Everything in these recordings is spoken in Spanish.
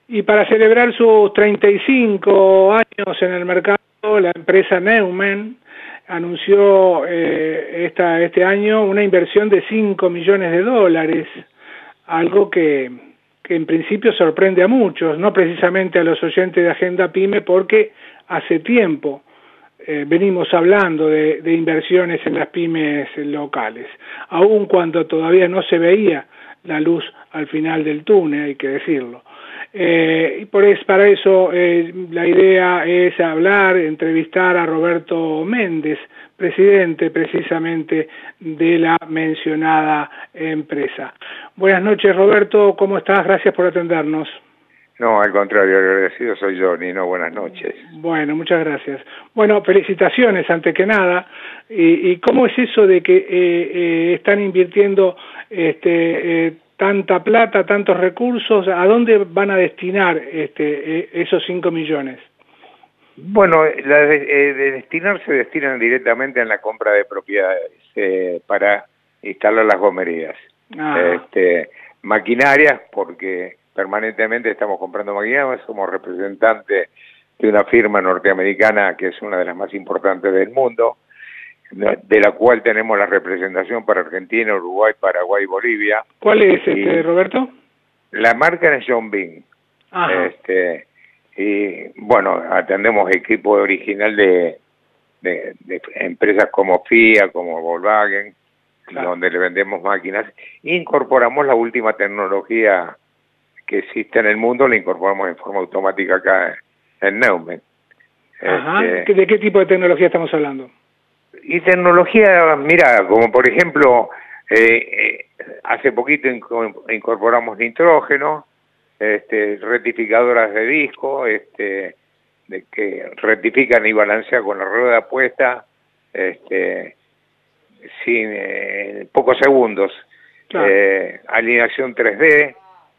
Y para celebrar sus 35 años en el mercado, la empresa Neumann anunció este año una inversión de $5 millones, algo que en principio sorprende a muchos, no precisamente a los oyentes de Agenda PYME, porque hace tiempo venimos hablando de inversiones en las pymes locales, aun cuando todavía no se veía la luz al final del túnel, hay que decirlo. Y para eso la idea es entrevistar a Roberto Méndez, presidente precisamente de la mencionada empresa. Buenas noches, Roberto, ¿cómo estás? Gracias por atendernos. No, al contrario, agradecido soy yo, Nino, buenas noches. Bueno, muchas gracias. Bueno, felicitaciones ante que nada. ¿Y cómo es eso de que están invirtiendo tanta plata, tantos recursos? ¿A dónde van a destinar esos 5 millones? Bueno, de destinar se destinan directamente en la compra de propiedades para instalar las gomerías. Maquinarias, porque permanentemente estamos comprando maquinarias, somos representantes de una firma norteamericana que es una de las más importantes del mundo, de la cual tenemos la representación para Argentina, Uruguay, Paraguay y Bolivia. ¿Cuál es, Roberto? La marca es John Bean. Y bueno, atendemos equipo original de empresas como FIA, como Volkswagen, claro, donde le vendemos máquinas. Incorporamos la última tecnología que existe en el mundo, la incorporamos en forma automática acá en Neumann. ¿De qué tipo de tecnología estamos hablando? Y tecnología, mira, como por ejemplo, hace poquito incorporamos nitrógeno, rectificadoras de disco, de que rectifican y balancean con la rueda puesta, sin pocos segundos. Claro. Alineación 3D,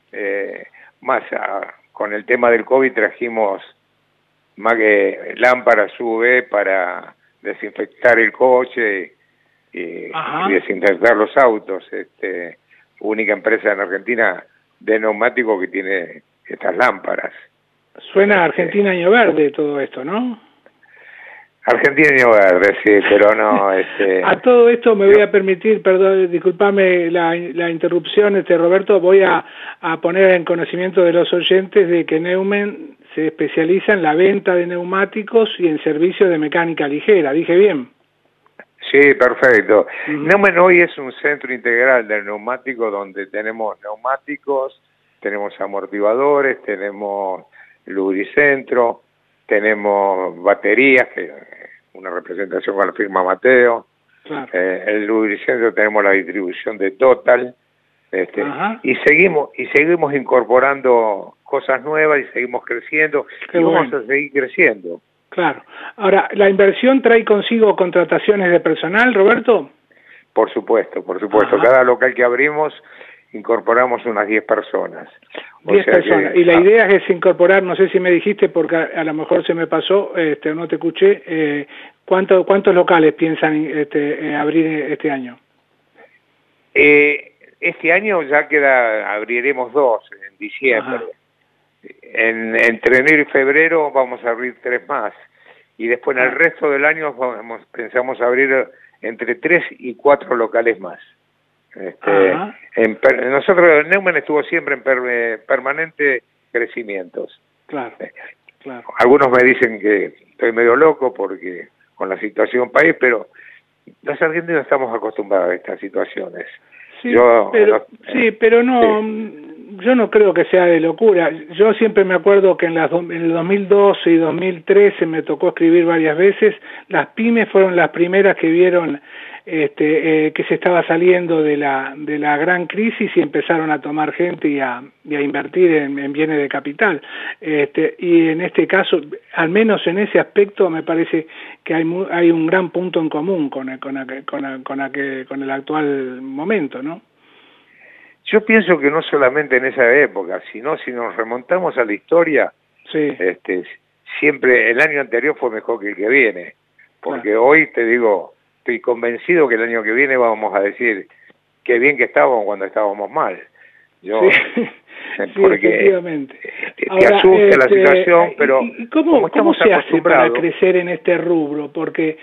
con el tema del COVID trajimos más que lámparas UV para desinfectar el coche y desinfectar los autos. Única empresa en Argentina de neumático que tiene estas lámparas. Suena a Argentina Año Verde todo esto, ¿no? Argentina Año Verde, sí, pero no... A todo esto me voy a permitir, perdón, discúlpame la interrupción, Roberto, voy a poner en conocimiento de los oyentes de que Neumann se especializa en la venta de neumáticos y en servicios de mecánica ligera, ¿dije bien? Sí, perfecto. Neumann hoy es un centro integral del neumático donde tenemos neumáticos, tenemos amortiguadores, tenemos lubricentro, tenemos baterías, que una representación con la firma Mateo. Claro. El lubricentro tenemos la distribución de Total. Y seguimos incorporando cosas nuevas y seguimos creciendo. Qué bueno. Vamos a seguir creciendo. Claro. Ahora, ¿la inversión trae consigo contrataciones de personal, Roberto? Por supuesto. Cada local que abrimos incorporamos unas 10 personas. 10 personas. Y la idea es incorporar, no sé si me dijiste, porque a lo mejor se me pasó, no te escuché, ¿cuántos locales piensan abrir este año? Este año ya abriremos 2 en diciembre. Entre enero y febrero vamos a abrir 3 más. Y después en el resto del año pensamos abrir entre 3 y 4 locales más. Nosotros, Neumann estuvo siempre en permanente crecimiento. Claro. Algunos me dicen que estoy medio loco porque con la situación país, pero los argentinos estamos acostumbrados a estas situaciones. Sí, pero no, yo no creo que sea de locura. Yo siempre me acuerdo que en el 2012 y 2013 me tocó escribir varias veces. Las pymes fueron las primeras que vieron que se estaba saliendo de la gran crisis y empezaron a tomar gente y a invertir en bienes de capital. Y en este caso, al menos en ese aspecto, me parece que hay un gran punto en común con el actual momento, ¿no? Yo pienso que no solamente en esa época, sino si nos remontamos a la historia, sí, siempre el año anterior fue mejor que el que viene, porque hoy te digo, estoy convencido que el año que viene vamos a decir qué bien que estábamos cuando estábamos mal. Porque efectivamente. Ahora, asusta la situación, pero ¿cómo se hace para crecer en este rubro? Porque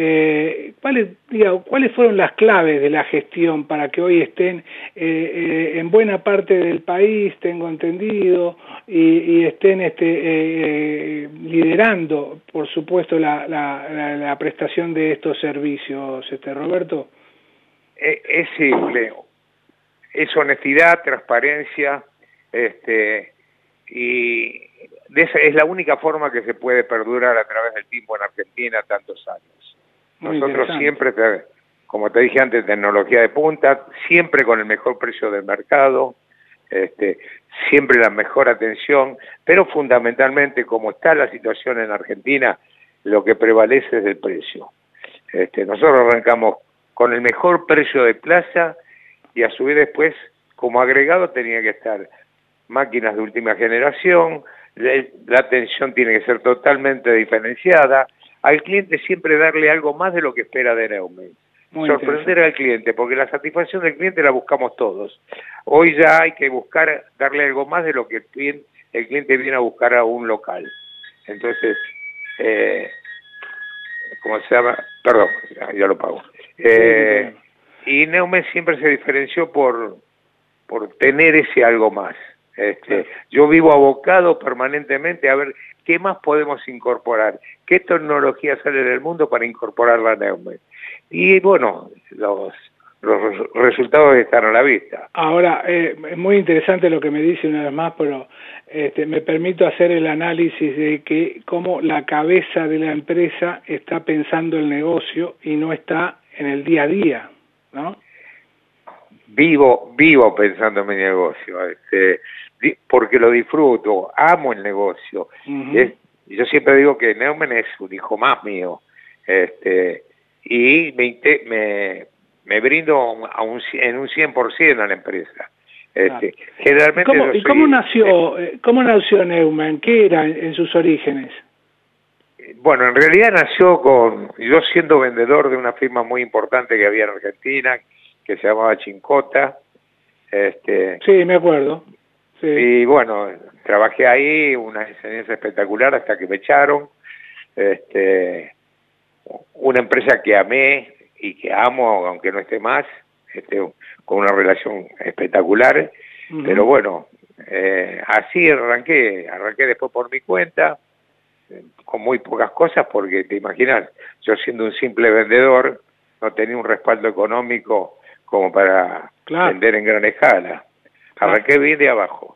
¿cuáles fueron las claves de la gestión para que hoy estén en buena parte del país, tengo entendido, y estén liderando, por supuesto, la prestación de estos servicios, Roberto? Es simple, es honestidad, transparencia, y es la única forma que se puede perdurar a través del tiempo en Argentina tantos años. Nosotros siempre, como te dije antes, tecnología de punta, siempre con el mejor precio del mercado, siempre la mejor atención, pero fundamentalmente, como está la situación en Argentina, lo que prevalece es el precio. Nosotros arrancamos con el mejor precio de plaza y a su vez después, como agregado, tenía que estar máquinas de última generación, la atención tiene que ser totalmente diferenciada, al cliente siempre darle algo más de lo que espera de Neumann. Sorprender al cliente, porque la satisfacción del cliente la buscamos todos. Hoy ya hay que buscar darle algo más de lo que el cliente viene a buscar a un local. Entonces, ¿cómo se llama? Perdón, ya lo pago. Y Neumann siempre se diferenció por tener ese algo más. Yo vivo abocado permanentemente a ver qué más podemos incorporar, qué tecnología sale del mundo para incorporarla a Neumann. Y bueno, los resultados están a la vista. Ahora, es muy interesante lo que me dice una vez más, pero me permito hacer el análisis de que cómo la cabeza de la empresa está pensando el negocio y no está en el día a día, ¿no? Vivo pensando en mi negocio, porque lo disfruto, amo el negocio. Yo siempre digo que Neumann es un hijo más mío, y me brindo en un 100% a la empresa. Generalmente ¿Y cómo nació Neumann? ¿Qué era en sus orígenes? Bueno, en realidad nació yo siendo vendedor de una firma muy importante que había en Argentina, que se llamaba Chincota. Sí, me acuerdo. Sí. Y bueno, trabajé ahí, una experiencia espectacular hasta que me echaron. Una empresa que amé y que amo, aunque no esté más, con una relación espectacular. Pero bueno, así arranqué después por mi cuenta, con muy pocas cosas, porque te imaginas, yo siendo un simple vendedor, no tenía un respaldo económico como para vender en gran escala. Arranqué bien de abajo.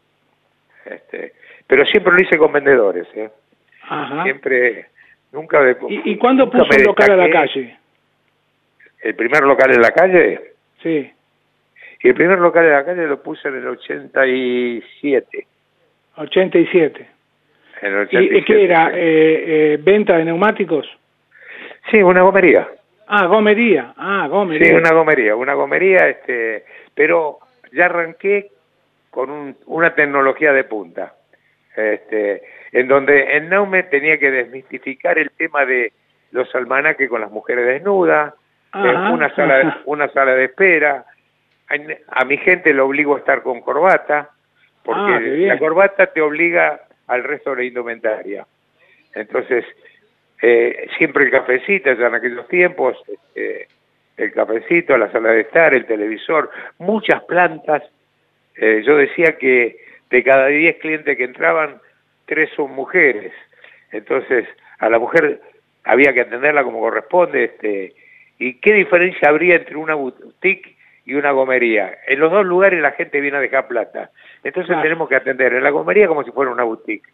Pero siempre lo hice con vendedores, Siempre, nunca... ¿Y cuándo puso un local a la calle? ¿El primer local en la calle? Sí. Y el primer local en la calle lo puse en el 87. 87. En el 87. ¿Y qué era? ¿Venta de neumáticos? Sí, una gomería. Gomería. Sí, una gomería, pero ya arranqué con una tecnología de punta, en donde en Neumann tenía que desmistificar el tema de los almanaques con las mujeres desnudas, una sala de espera. A mi gente lo obligo a estar con corbata, porque la corbata te obliga al resto de la indumentaria. Entonces, siempre el cafecito, ya en aquellos tiempos, el cafecito, la sala de estar, el televisor, muchas plantas. Yo decía que de cada 10 clientes que entraban, 3 son mujeres. Entonces, a la mujer había que atenderla como corresponde. ¿Y qué diferencia habría entre una boutique y una gomería? En los dos lugares la gente viene a dejar plata. Entonces tenemos que atender en la gomería como si fuera una boutique.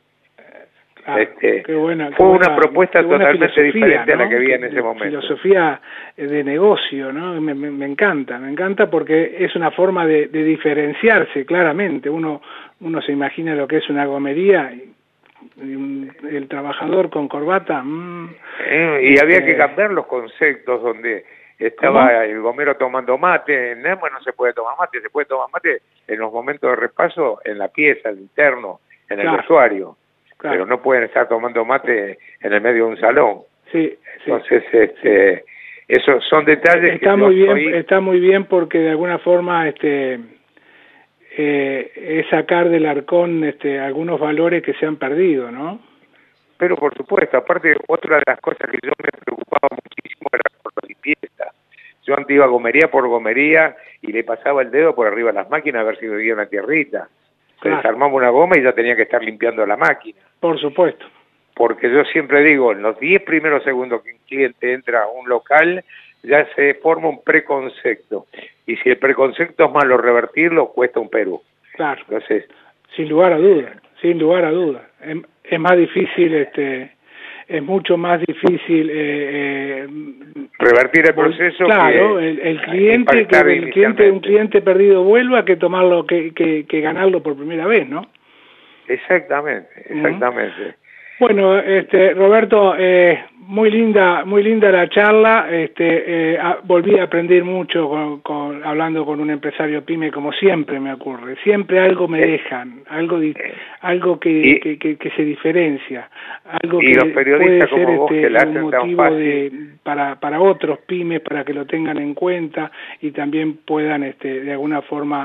Fue una propuesta totalmente diferente, ¿no?, a la que había en ese momento. Filosofía de negocio, ¿no? Me encanta porque es una forma de diferenciarse claramente. Uno se imagina lo que es una gomería y el trabajador con corbata. Y había que cambiar los conceptos donde estaba el gomero tomando mate. En Neumann no se puede tomar mate, se puede tomar mate en los momentos de repaso, en la pieza, el interno, en el vestuario. Pero no pueden estar tomando mate en el medio de un salón. Entonces, esos son detalles está muy bien porque de alguna forma es sacar del arcón algunos valores que se han perdido, ¿no? Pero por supuesto, aparte, otra de las cosas que yo me preocupaba muchísimo era por la limpieza. Yo antes iba gomería por gomería y le pasaba el dedo por arriba de las máquinas a ver si veía una tierrita. Se desarmaba una goma y ya tenía que estar limpiando la máquina. Por supuesto. Porque yo siempre digo, en los 10 primeros segundos que un cliente entra a un local, ya se forma un preconcepto. Y si el preconcepto es malo revertirlo, cuesta un Perú. Claro. Entonces, sin lugar a dudas, sin lugar a dudas. Es más difícil, es mucho más difícil revertir el proceso. Claro, un cliente perdido vuelva que tomarlo, que ganarlo por primera vez, ¿no? Exactamente, exactamente. Bueno, Roberto, muy linda la charla. Volví a aprender mucho hablando con un empresario pyme, como siempre me ocurre. Siempre algo me dejan, algo que se diferencia, algo que los periodistas puede ser como vos, que la hacen un tan motivo fácil. para otros pymes, para que lo tengan en cuenta y también puedan de alguna forma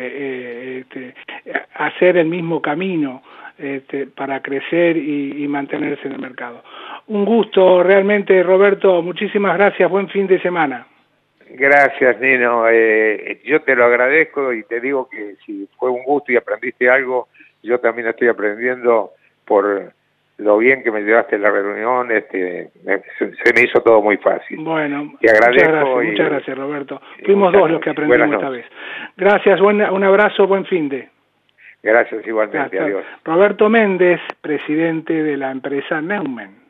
hacer el mismo camino. Para crecer y mantenerse en el mercado. Un gusto realmente, Roberto, muchísimas gracias, buen fin de semana. Gracias, Nino, yo te lo agradezco y te digo que si fue un gusto y aprendiste algo, yo también estoy aprendiendo por lo bien que me llevaste a la reunión, se me hizo todo muy fácil. Bueno, te agradezco muchas gracias, Roberto. Fuimos dos los que aprendimos esta vez. Gracias, un abrazo, buen fin de. Gracias igualmente, adiós. Roberto Méndez, presidente de la empresa Neumann.